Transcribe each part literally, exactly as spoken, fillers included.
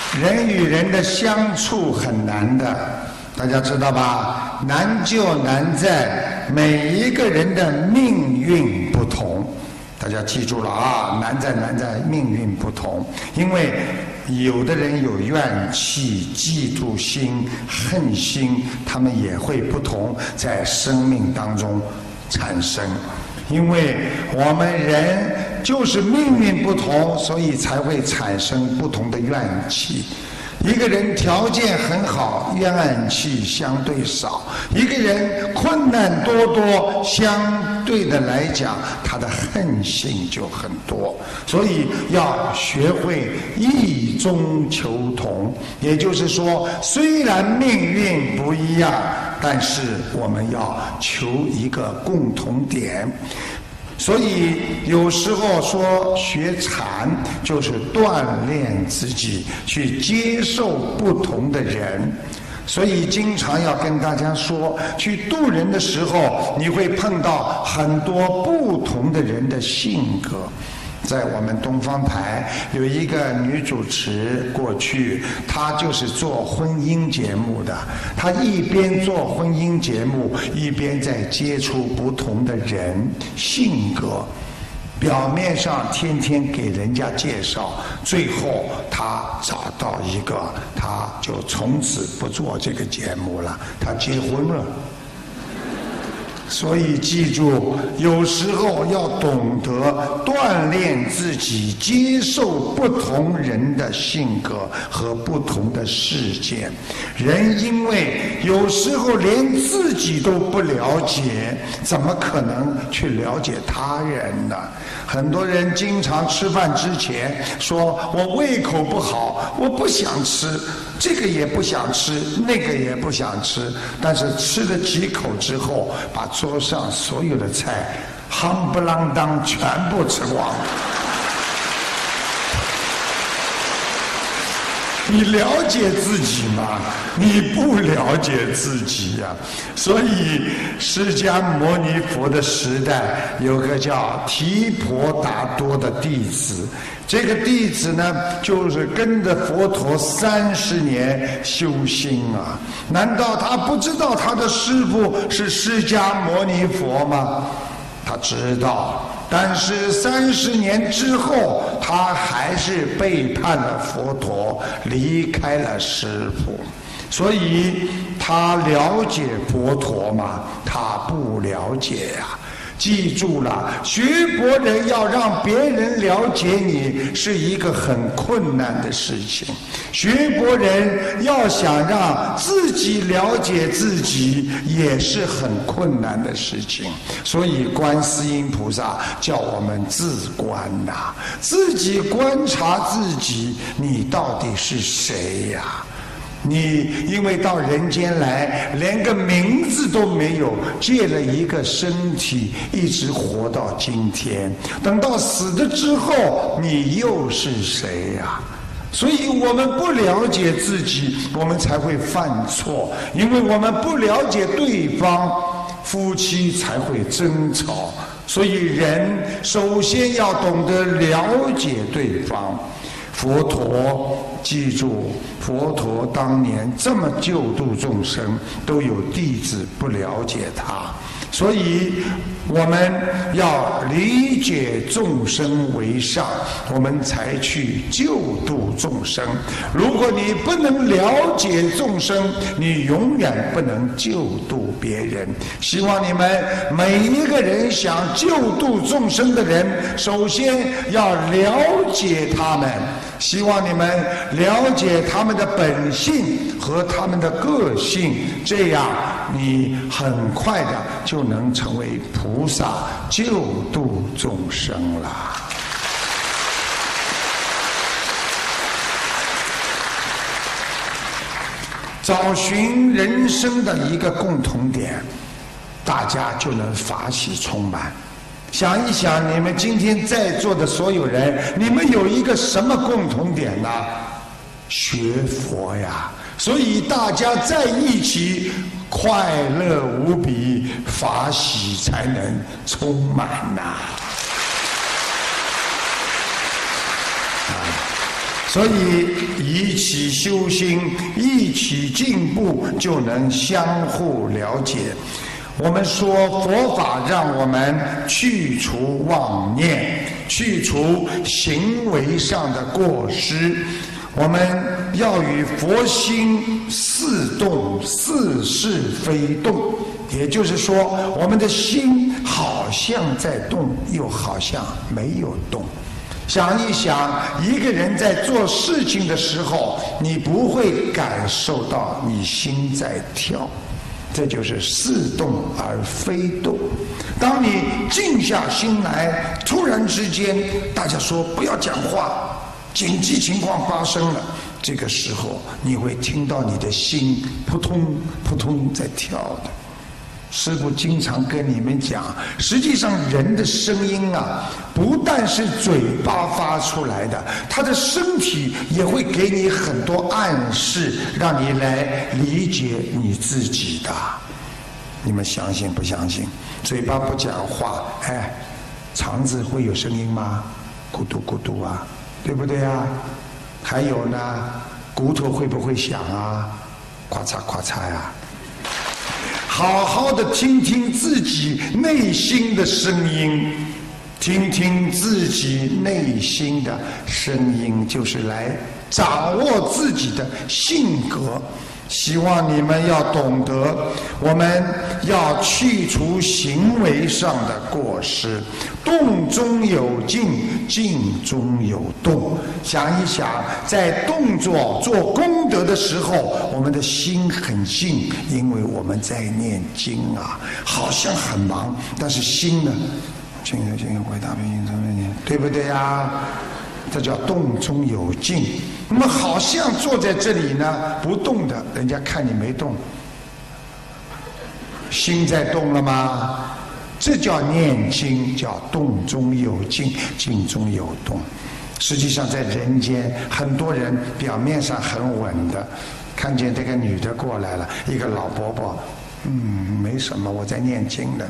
人与人的相处很难的，大家知道吧？难就难在每一个人的命运不同。大家记住了啊，难在难在命运不同，因为有的人有怨气、嫉妒心、恨心，他们也会不同，在生命当中产生。因为我们人就是命运不同，所以才会产生不同的怨气。一个人条件很好，怨气相对少；一个人困难多多，相对的来讲，他的恨性就很多。所以要学会异中求同，也就是说，虽然命运不一样，但是我们要求一个共同点。所以有时候说学禅就是锻炼自己，去接受不同的人。所以经常要跟大家说，去度人的时候，你会碰到很多不同的人的性格。在我们东方台有一个女主持，过去她就是做婚姻节目的，她一边做婚姻节目，一边在接触不同的人性格。表面上天天给人家介绍，最后她找到一个，她就从此不做这个节目了，她结婚了。所以记住，有时候要懂得锻炼自己，接受不同人的性格和不同的事件。人因为有时候连自己都不了解，怎么可能去了解他人呢？很多人经常吃饭之前说，我胃口不好，我不想吃，这个也不想吃，那个也不想吃，但是吃了几口之后，把桌上所有的菜夯不啷当全部吃光。你了解自己吗？你不了解自己呀、啊。所以释迦牟尼佛的时代有个叫提婆达多的弟子，这个弟子呢，就是跟着佛陀三十年修心啊。难道他不知道他的师父是释迦牟尼佛吗？他知道。但是三十年之后，他还是背叛了佛陀，离开了师父。所以他了解佛陀吗？他不了解呀、啊。记住了，学佛人要让别人了解你是一个很困难的事情。学佛人要想让自己了解自己也是很困难的事情。所以观世音菩萨叫我们自观呐、啊，自己观察自己，你到底是谁呀、啊？你因为到人间来，连个名字都没有，借了一个身体，一直活到今天。等到死了之后，你又是谁呀、啊？所以我们不了解自己，我们才会犯错。因为我们不了解对方，夫妻才会争吵。所以人首先要懂得了解对方。佛陀，记住，佛陀当年这么救度众生，都有弟子不了解他。所以我们要理解众生为上，我们才去救度众生。如果你不能了解众生，你永远不能救度别人。希望你们每一个人想救度众生的人，首先要了解他们。希望你们了解他们的本性和他们的个性，这样你很快的就能成为菩萨，救度众生了。找寻人生的一个共同点，大家就能法喜充满。想一想，你们今天在座的所有人，你们有一个什么共同点呢？学佛呀！所以大家在一起，快乐无比，法喜才能充满呐、啊！ 所以一起修心，一起进步，就能相互了解。我们说佛法让我们去除妄念，去除行为上的过失。我们要与佛心似动，似是非动。也就是说，我们的心好像在动，又好像没有动。想一想，一个人在做事情的时候，你不会感受到你心在跳，这就是似动而非动。当你静下心来，突然之间大家说不要讲话，紧急情况发生了，这个时候你会听到你的心扑通扑通在跳的。师父经常跟你们讲，实际上人的声音啊，不但是嘴巴发出来的，他的身体也会给你很多暗示，让你来理解你自己的。你们相信不相信？嘴巴不讲话，哎，肠子会有声音吗？咕嘟咕嘟啊，对不对啊？还有呢，骨头会不会响啊？咔嚓咔嚓呀。好好的听听自己内心的声音，听听自己内心的声音，就是来掌握自己的性格。希望你们要懂得，我们要去除行为上的过失，动中有静，静中有动。想一想，在动作做功德的时候，我们的心很静，因为我们在念经啊，好像很忙，但是心呢，静有静，回大悲心上面念，对不对呀？这叫动中有静。那么好像坐在这里呢，不动的，人家看你没动，心在动了吗？这叫念经，叫动中有静，静中有动。实际上在人间，很多人表面上很稳的，看见这个女的过来了，一个老伯伯，嗯，没什么，我在念经呢。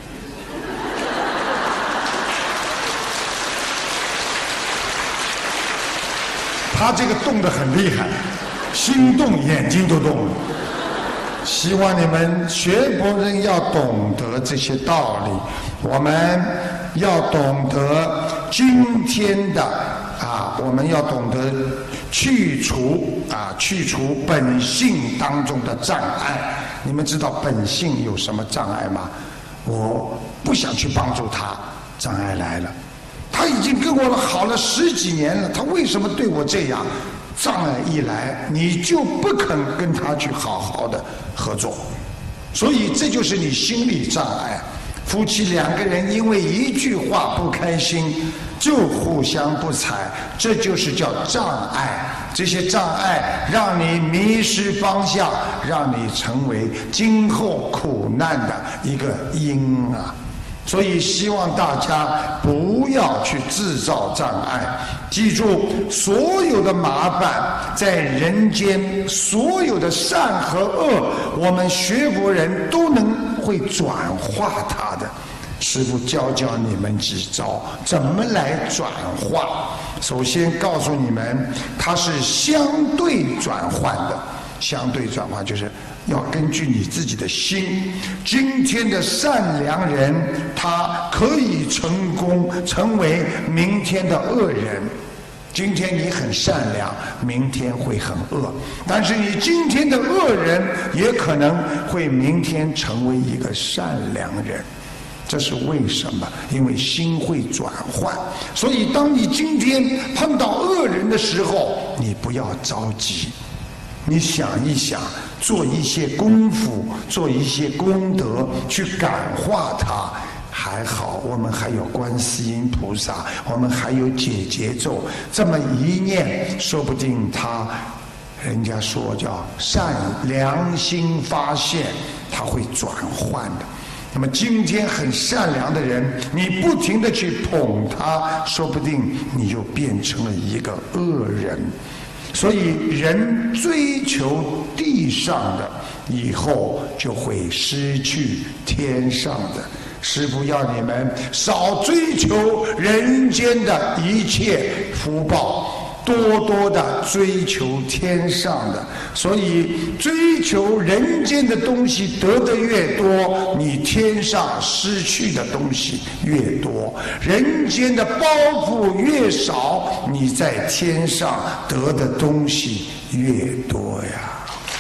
他这个动得很厉害，心动眼睛都动了。希望你们学佛人要懂得这些道理，我们要懂得今天的啊，我们要懂得去除啊，去除本性当中的障碍。你们知道本性有什么障碍吗？我不想去帮助他，障碍来了。他已经跟我好了十几年了，他为什么对我这样？障碍一来，你就不肯跟他去好好的合作，所以这就是你心理障碍。夫妻两个人因为一句话不开心，就互相不睬，这就是叫障碍。这些障碍让你迷失方向，让你成为今后苦难的一个因啊！所以希望大家不要去制造障碍，记住，所有的麻烦在人间，所有的善和恶，我们学佛人都能会转化它的。师父教教你们几招，怎么来转化。首先告诉你们，它是相对转换的。相对转化就是要根据你自己的心。今天的善良人，他可以成功成为明天的恶人。今天你很善良，明天会很恶，但是你今天的恶人也可能会明天成为一个善良人。这是为什么？因为心会转换。所以当你今天碰到恶人的时候，你不要着急，你想一想，做一些功夫，做一些功德，去感化他。还好我们还有观世音菩萨，我们还有解结咒，这么一念，说不定他，人家说叫善良心发现，他会转换的。那么今天很善良的人，你不停地去捧他，说不定你就变成了一个恶人。所以人追求地上的，以后就会失去天上的。师父要你们少追求人间的一切福报， 多多的追求天上的。所以追求人间的东西得的越多，你天上失去的东西越多；人间的包袱越少，你在天上得的东西越多呀。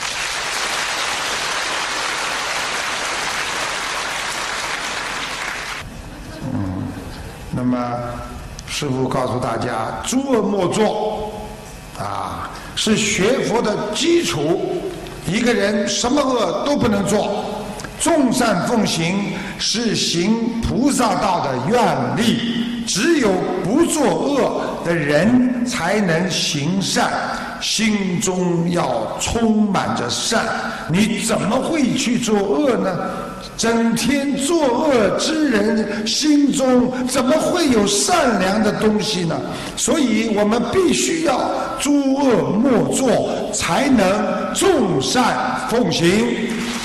嗯，那么师父告诉大家，诸恶莫作啊，是学佛的基础。一个人什么恶都不能做，众善奉行是行菩萨道的愿力。只有不作恶的人才能行善，心中要充满着善。你怎么会去做恶呢？整天作恶之人心中怎么会有善良的东西呢？所以我们必须要诸恶莫作，才能众善奉行。